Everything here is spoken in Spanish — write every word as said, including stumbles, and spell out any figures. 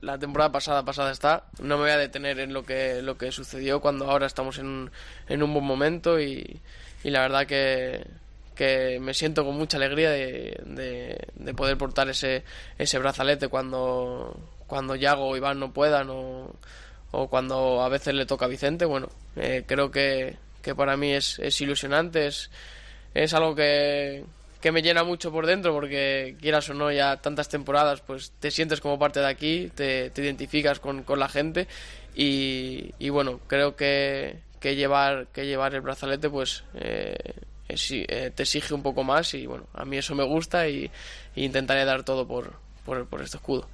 La temporada pasada pasada está. No me voy a detener en lo que lo que sucedió cuando ahora estamos en un, en un buen momento y, y la verdad que, que me siento con mucha alegría de, de, de poder portar ese ese brazalete cuando cuando Yago o Iván no puedan o, o cuando a veces le toca a Vicente. Bueno, eh, creo que, que para mí es, es ilusionante, es, es algo que que me llena mucho por dentro porque quieras o no ya tantas temporadas pues te sientes como parte de aquí, te, te identificas con, con la gente y, y bueno, creo que, que llevar que llevar el brazalete pues eh, es, eh, te exige un poco más y bueno, a mí eso me gusta y, y intentaré dar todo por, por, por este escudo.